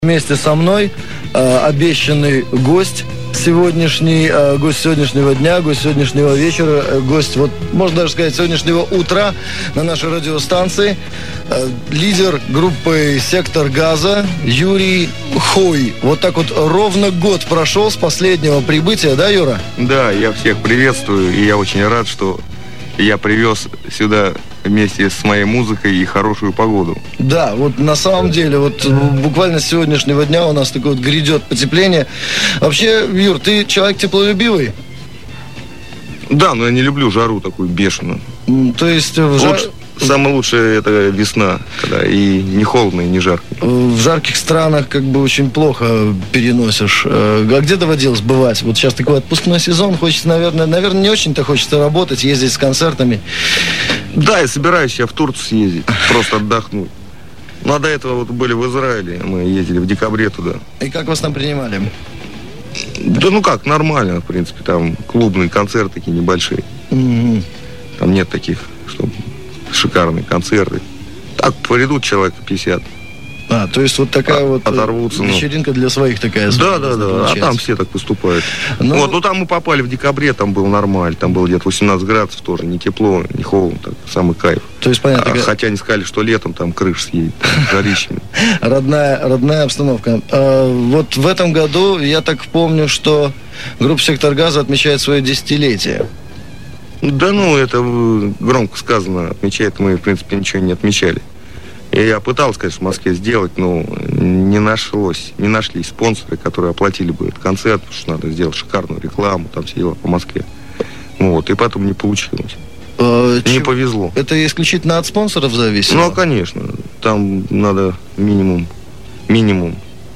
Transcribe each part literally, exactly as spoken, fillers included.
Вместе со мной э, обещанный гость сегодняшний, э, гость сегодняшнего дня, гость сегодняшнего вечера, э, гость, вот можно даже сказать, сегодняшнего утра на нашей радиостанции, э, лидер группы «Сектор Газа» Юрий Хой. Вот так вот ровно год прошел с последнего прибытия, да, Юра? Да, я всех приветствую, и я очень рад, что я привез сюда вместе с моей музыкой и хорошую погоду. Да, вот на самом деле, вот буквально с сегодняшнего дня у нас такое вот грядет потепление. Вообще, Юр, ты человек теплолюбивый? Да, но я не люблю жару такую бешеную. То есть в жар... Лучше, самое лучшее это весна, когда и не холодно, и не жарко. В жарких странах как бы очень плохо переносишь. А где доводилось бывать? Вот сейчас такой отпускной сезон, хочется, наверное, наверное, не очень-то хочется работать, ездить с концертами. Да, я собираюсь я в Турцию съездить, просто отдохнуть. Ну, а до этого вот были в Израиле, мы ездили в декабре туда. И как вас там принимали? Да ну как, нормально, в принципе, там клубные концерты такие небольшие. Mm-hmm. Там нет таких, что шикарные концерты. Так, придут человек пятьдесят. А, то есть вот такая а, вот оторвутся, вечеринка ну. для своих такая. Да, да, да, а там все так выступают. Ну, вот, ну там мы попали в декабре, там было нормально, там было где-то восемнадцать градусов тоже, не тепло, не холодно, так, самый кайф. То есть, понятно. А, как... Хотя они сказали, что летом там крыша съедет, жарищами. Родная, родная обстановка. А, вот в этом году, я так помню, что группа «Сектор Газа» отмечает свое десятилетие. Да ну, это громко сказано, отмечает, мы, в принципе, ничего не отмечали. И я пытался, конечно, в Москве сделать, но не нашлось, не нашлись спонсоры, которые оплатили бы этот концерт, потому что надо сделать шикарную рекламу, там все дела по Москве. Вот, и потом не получилось. А, не чё? Повезло. Это исключительно от спонсоров зависит? Ну, конечно. Там надо минимум, минимум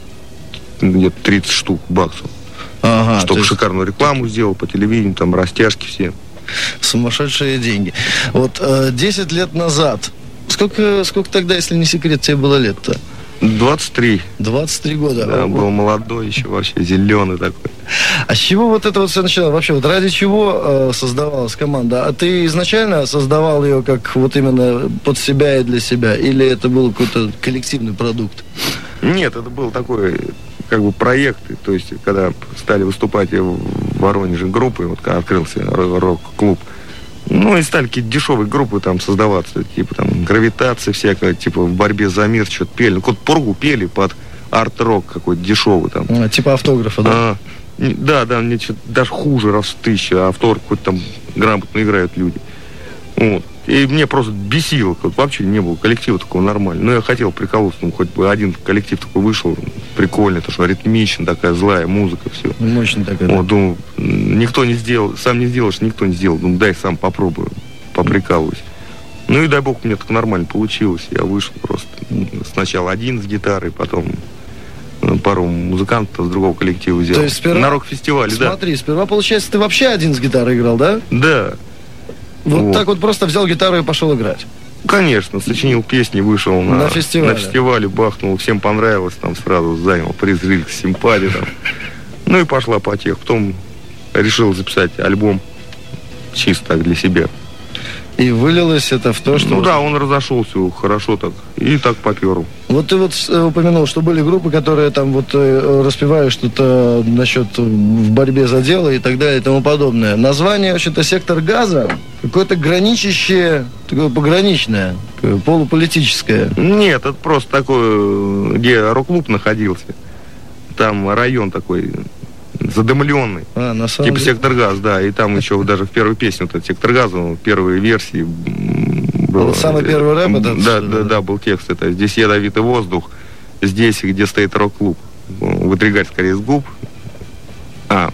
где-то тридцать штук баксов. Ага, чтобы есть... шикарную рекламу сделал по телевидению, там растяжки все. Сумасшедшие деньги. Вот десять лет назад, сколько, сколько тогда, если не секрет, тебе было лет-то? двадцать три. двадцать три года. Да, был молодой еще, вообще зеленый такой. А с чего вот это вот все началось? Вообще, вот ради чего э, создавалась команда? А ты изначально создавал ее как вот именно под себя и для себя? Или это был какой-то коллективный продукт? Нет, это был такой, как бы, проект. То есть, когда стали выступать в Воронеже группы, вот когда открылся рок-клуб, ну, и стали какие-то дешевые группы там создаваться, типа там «Гравитация» всякая, типа «В борьбе за мир» что-то пели. Ну, какую-то пургу пели под арт-рок какой-то дешевый там. А, типа автографа, да? А, да, да, мне что-то даже хуже раз в тысячу, а автограф какой-то там грамотно играют люди. Вот. И мне просто бесило, вот вообще не было коллектива такого нормального. Но я хотел приколоться, ну, хоть бы один коллектив такой вышел, прикольный, потому что ритмичная такая, злая музыка, все. Мощная такая. Вот, думаю, никто не сделал, сам не сделаешь, никто не сделал. Думаю, дай сам попробую, поприкалываюсь. Ну и дай бог, мне так нормально получилось. Я вышел просто сначала один с гитарой, потом пару музыкантов с другого коллектива взял. То есть сперва... На рок-фестивале, да. Смотри, сперва, получается, ты вообще один с гитарой играл, да? Да. Вот, вот так вот просто взял гитару и пошел играть? Конечно, сочинил песни, вышел на, на фестивале. На фестивале, бахнул, всем понравилось, там сразу занял приз зрительской симпатии там. Ну и пошла потеха. Потом решил записать альбом чисто так для себя. И вылилось это в то, что... Ну да, он разошелся хорошо так, и так попёр. Вот ты вот упомянул, что были группы, которые там вот распевают что-то насчет в борьбе за дело и так далее и тому подобное. Название вообще-то «Сектор Газа» какое-то граничащее, такое пограничное, полуполитическое. Нет, это просто такое, где рок-клуб находился. Там район такой... задымленный. А, на самом типа деле... «Сектор Газ», да. И там еще даже в первой песне, вот этот «Сектор Газа», в первой версии был... Вот самый первый рэп этот? Да, да, да, был текст. Это «Здесь ядовитый воздух, здесь, где стоит рок-клуб. Выдвигать скорее с губ». А.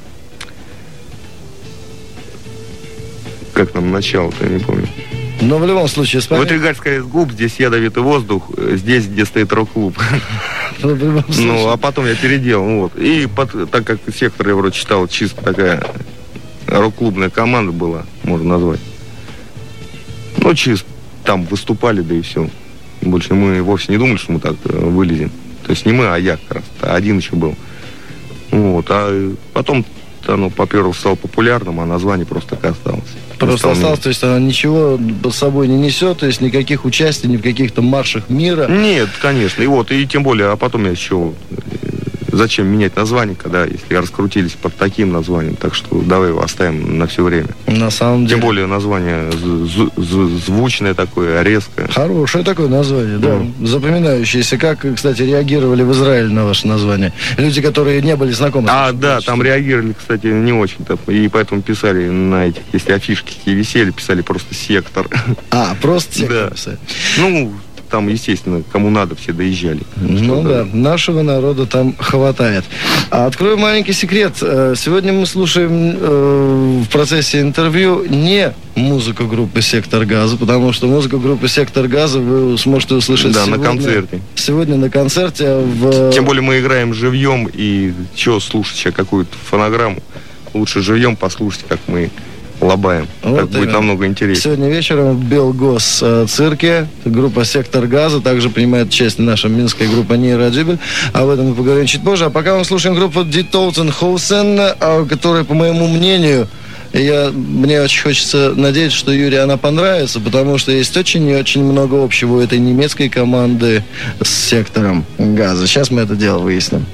Как там начало-то, я не помню. Но в любом случае... Смотри... Выдвигать скорее с губ, здесь ядовитый воздух, здесь, где стоит рок-клуб. Ну, а потом я переделал, вот. И под, так как «Сектор», я вроде читал, чисто такая рок-клубная команда была, можно назвать. Ну, чисто там выступали, да и все. Больше мы вовсе не думали, что мы так вылезем. То есть не мы, а я как раз. Один еще был. Вот. А потом оно, во-первых, стало популярным, а название просто так осталось. Просто осталось, то есть она ничего под собой не несет, то есть никаких участий ни в каких-то маршах мира? Нет, конечно. И вот, и тем более, а потом я еще... Зачем менять название, когда, если раскрутились под таким названием, так что давай его оставим на все время. На самом деле. Тем более название звучное такое, резкое. Хорошее такое название, да, mm. запоминающееся. Как, кстати, реагировали в Израиле на ваше название? Люди, которые не были знакомы. А, да, там реагировали, кстати, не очень-то, и поэтому писали на этих, если афишки какие висели, писали просто «Сектор». А, просто «Сектор» да. писали. Ну, там, естественно, кому надо, все доезжали. Ну да, да, нашего народа там хватает. А открою маленький секрет. Сегодня мы слушаем э, в процессе интервью не музыку группы «Сектор Газа», потому что музыку группы «Сектор Газа» вы сможете услышать да, сегодня, на концерте. Сегодня на концерте. В... Тем более мы играем живьем, и что слушать сейчас какую-то фонограмму, лучше живьем послушать, как мы лобаем. Вот так будет намного интереснее. Сегодня вечером в Белгос цирке группа «Сектор Газа», также принимает участие наша минская группа «Нейродюбель». Об этом мы поговорим чуть позже. А пока мы слушаем группу «Die Totenhausen», которая, по моему мнению, я, мне очень хочется надеяться, что Юрию она понравится, потому что есть очень и очень много общего у этой немецкой команды с «Сектором Газа». Сейчас мы это дело выясним.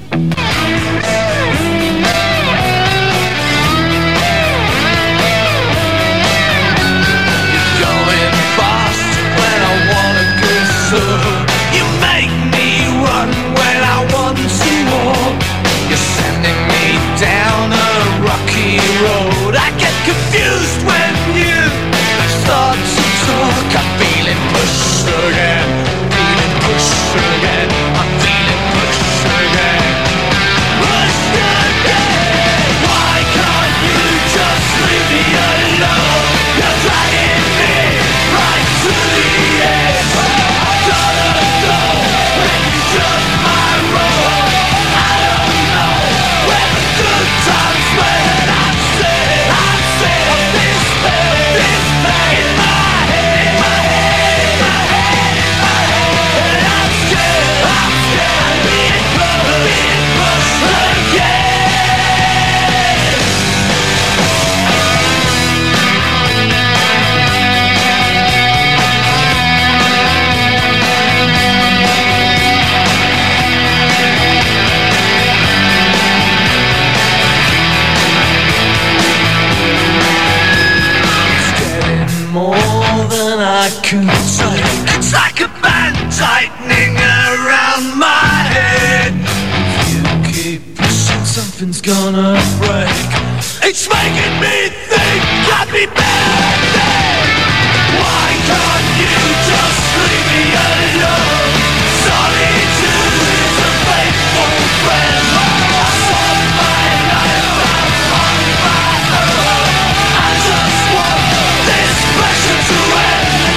It's like a band tightening around my head. If you keep pushing, something's gonna break. It's making me think I'd be better dead. Why can't you just leave me alone? Solitude is a faithful friend. I saw my life on my own. I just want this pressure to end.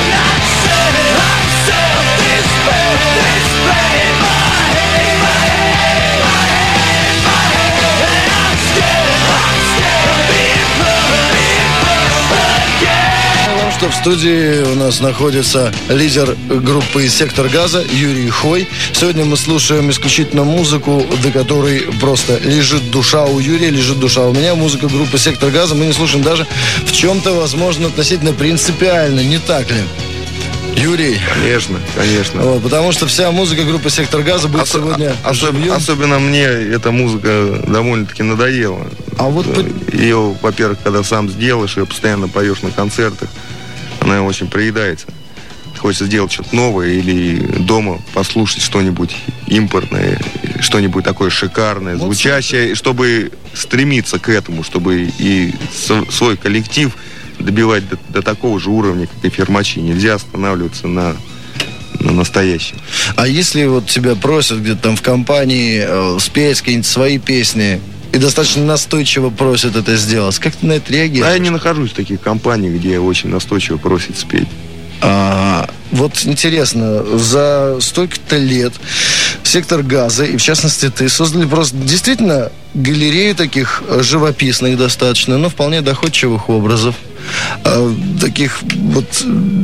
Что в студии у нас находится лидер группы «Сектор Газа» Юрий Хой. Сегодня мы слушаем исключительно музыку, до которой просто лежит душа у Юрия, лежит душа у меня. Музыка группы «Сектор Газа» мы не слушаем даже в чем-то, возможно, относительно принципиально, не так ли? Юрий. Конечно, конечно. Вот, потому что вся музыка группы «Сектор Газа» будет Ос- сегодня особ- Особенно мне эта музыка довольно-таки надоела. А вот... Ее, во-первых, когда сам сделаешь, ее постоянно поешь на концертах, она очень приедается. Хочется сделать что-то новое или дома послушать что-нибудь импортное, что-нибудь такое шикарное, вот звучащее, чтобы стремиться к этому, чтобы и свой коллектив добивать до, до такого же уровня, как и фермачи. Нельзя останавливаться на, на настоящем. А если вот тебя просят где-то там в компании э, спеть какие-нибудь свои песни, и достаточно настойчиво просят это сделать, как ты на это реагируешь? А я не нахожусь в таких компаниях, где очень настойчиво просят спеть. А, вот интересно, за столько-то лет «Сектор Газа», и в частности ты, создали просто действительно галерею таких живописных достаточно, но вполне доходчивых образов, а, таких вот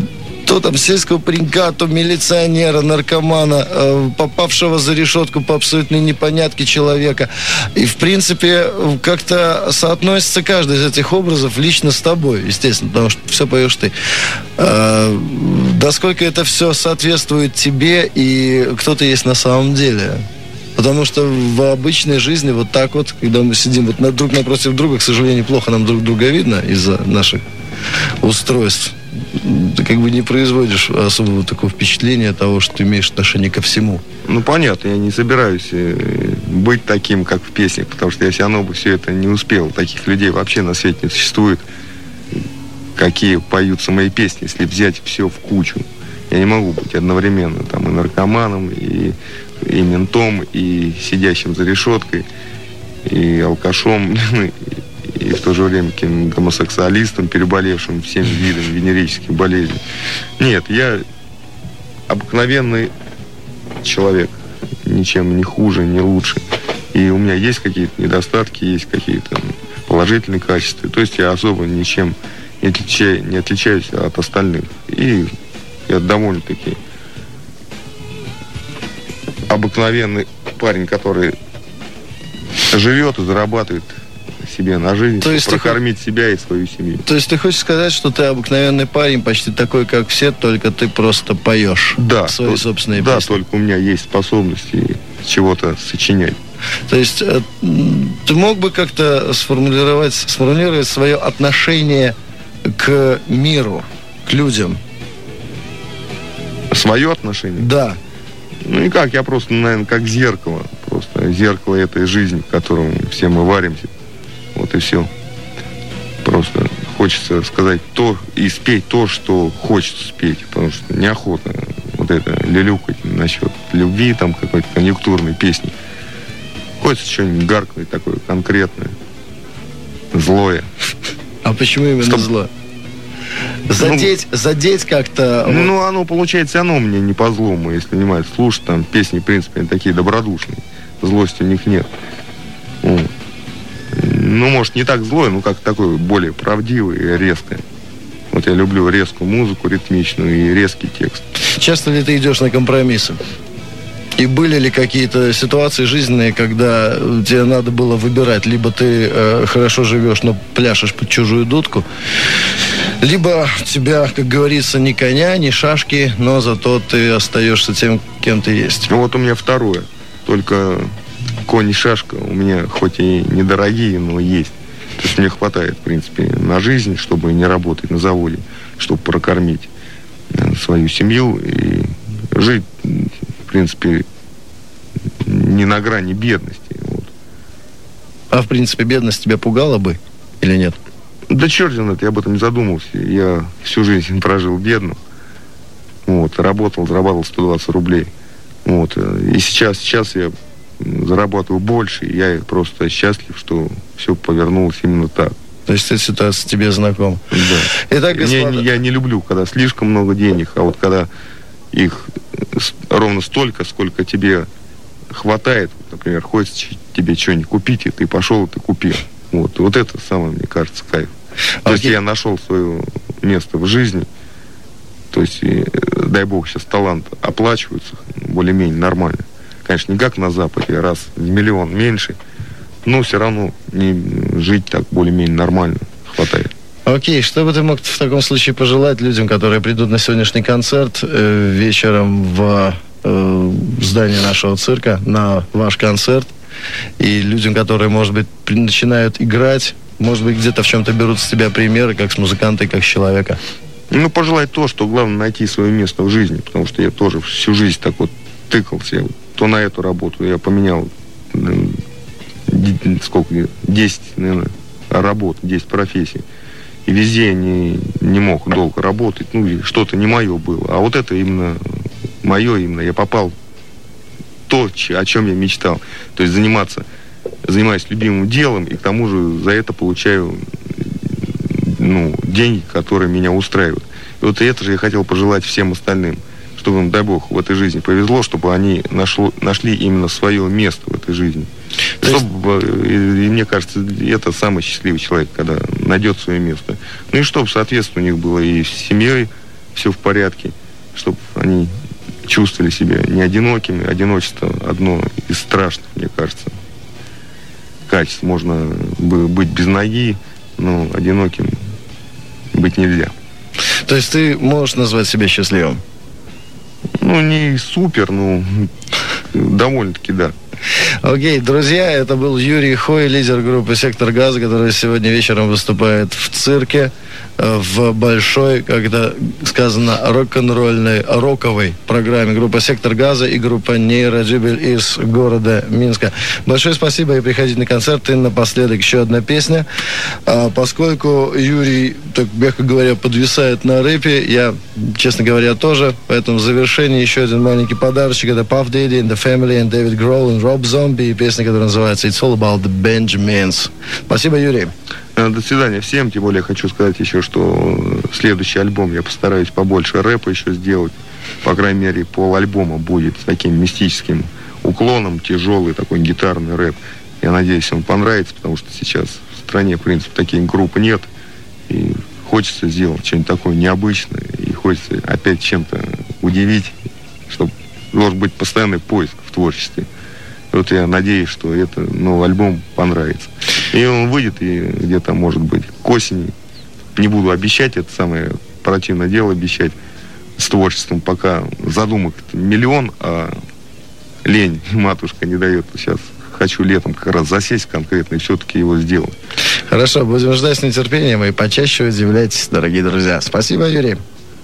то там сельского паренька, то милиционера, наркомана, э, попавшего за решетку по абсолютной непонятке человека. И, в принципе, как-то соотносится каждый из этих образов лично с тобой, естественно, потому что все поешь ты. Э, насколько это все соответствует тебе и кто ты есть на самом деле? Потому что в обычной жизни вот так вот, когда мы сидим вот на, друг напротив друга, к сожалению, плохо нам друг друга видно из-за наших устройств. Ты как бы не производишь особого такого впечатления того, что ты имеешь отношение ко всему. Ну, понятно, я не собираюсь быть таким, как в песнях, потому что я все равно бы все это не успел. Таких людей вообще на свете не существует, какие поются мои песни, если взять все в кучу. Я не могу быть одновременно там и наркоманом, и, и ментом, и сидящим за решеткой, и алкашом, и в то же время каким гомосексуалистом, переболевшим всеми видами венерических болезней. Нет, я обыкновенный человек, ничем не хуже, не лучше. И у меня есть какие-то недостатки, есть какие-то положительные качества. То есть я особо ничем не отличаюсь, не отличаюсь от остальных. И я довольно-таки обыкновенный парень, который живет и зарабатывает себе на жизнь, то есть прокормить ты... себя и свою семью. То есть ты хочешь сказать, что ты обыкновенный парень, почти такой, как все, только ты просто поешь да, свои то, собственные да, песни? Да, только у меня есть способности чего-то сочинять. То есть ты мог бы как-то сформулировать, сформулировать свое отношение к миру, к людям? Свое отношение? Да. Ну и как, я просто, наверное, как зеркало. Просто зеркало этой жизни, в котором все мы варимся. Вот и все. Просто хочется сказать то и спеть то, что хочется спеть. Потому что неохота вот это люлюкать насчет любви, там какой-то конъюнктурной песни. Хочется что-нибудь гаркнуть такое конкретное, злое. А почему именно Чтоб... зло? Задеть, ну, задеть как-то... Ну, оно, получается, оно мне не по злому, если внимательно слушать. Там песни, в принципе, такие добродушные. Злости у них нет. Вот. Ну, может, не так злой, но как такой более правдивый и резкое. Вот я люблю резкую музыку, ритмичную и резкий текст. Часто ли ты идешь на компромиссы? И были ли какие-то ситуации жизненные, когда тебе надо было выбирать, либо ты э, хорошо живешь, но пляшешь под чужую дудку, либо у тебя, как говорится, ни коня, ни шашки, но зато ты остаешься тем, кем ты есть. Ну вот у меня второе. Только конь и шашка у меня хоть и недорогие, но есть. То есть мне хватает, в принципе, на жизнь, чтобы не работать на заводе, чтобы прокормить свою семью и жить, в принципе, не на грани бедности. Вот. А, в принципе, бедность тебя пугала бы или нет? Да черт знает, я об этом не задумывался. Я всю жизнь прожил бедно. Вот, работал, зарабатывал сто двадцать рублей. Вот, и сейчас, сейчас я зарабатываю больше, и я просто счастлив, что все повернулось именно так. То есть эта ситуация тебе знакома? Да. Итак, господа... я, я не люблю, когда слишком много денег, а вот когда их ровно столько, сколько тебе хватает, например, хочется тебе что-нибудь купить, и ты пошел, и ты купил. Вот, вот это самое, мне кажется, кайф. То есть я нашел свое место в жизни, то есть, и, дай бог, сейчас талант оплачивается более-менее нормально. Конечно, не как на Западе, раз в миллион меньше, но все равно не жить так более-менее нормально хватает. Окей, что бы ты мог в таком случае пожелать людям, которые придут на сегодняшний концерт э, вечером в э, здание нашего цирка, на ваш концерт, и людям, которые, может быть, начинают играть, может быть, где-то в чем-то берут с тебя примеры, как с музыканта и как с человека? Ну, пожелать то, что главное найти свое место в жизни, потому что я тоже всю жизнь так вот тыкался. То на эту работу я поменял сколько, десять, наверное, работ, десять профессий. И везде я не, не мог долго работать, ну, что-то не мое было. А вот это именно мое, именно я попал в то, о чем я мечтал. То есть заниматься, занимаюсь любимым делом, и к тому же за это получаю, ну, деньги, которые меня устраивают. И вот это же я хотел пожелать всем остальным, чтобы им, дай бог, в этой жизни повезло, чтобы они нашло, нашли именно свое место в этой жизни. Чтобы, и, и мне кажется, это самый счастливый человек, когда найдет свое место. Ну и чтобы, соответственно, у них было и с семьей все в порядке, чтобы они чувствовали себя не одинокими. Одиночество одно из страшных, мне кажется, качеств. Можно быть без ноги, но одиноким быть нельзя. То есть ты можешь назвать себя счастливым? Ну, не супер, но довольно-таки, да. Окей, друзья, это был Юрий Хой, лидер группы «Сектор газа», который сегодня вечером выступает в цирке, в большой, когда сказано, рок-н-ролльной, роковой программе. Группа «Сектор газа» и группа «Нейроджибель» из города Минска. Большое спасибо и приходите на концерт. И напоследок еще одна песня. А, поскольку Юрий, так мягко говоря, подвисает на рэпе, я, честно говоря, тоже. Поэтому в завершении еще один маленький подарочек. Это Puff Daddy and the Family and David Grohl and Rob Zombie. И песня, которая называется «It's all about the Benjamins». Спасибо, Юрий. До свидания всем. Тем более хочу сказать еще, что следующий альбом я постараюсь побольше рэпа еще сделать. По крайней мере, пол-альбома будет с таким мистическим уклоном, тяжелый такой гитарный рэп. Я надеюсь, он понравится, потому что сейчас в стране, в принципе, таких групп нет. И хочется сделать что-нибудь такое необычное. И хочется опять чем-то удивить, чтобы должен быть постоянный поиск в творчестве. Вот я надеюсь, что это новый альбом понравится. И он выйдет, и где-то, может быть, к осени. Не буду обещать, это самое противное дело обещать с творчеством. Пока задумок миллион, а лень матушка не дает. Сейчас хочу летом как раз засесть конкретно и все-таки его сделать. Хорошо, будем ждать с нетерпением и почаще удивляйтесь, дорогие друзья. Спасибо, Юрий.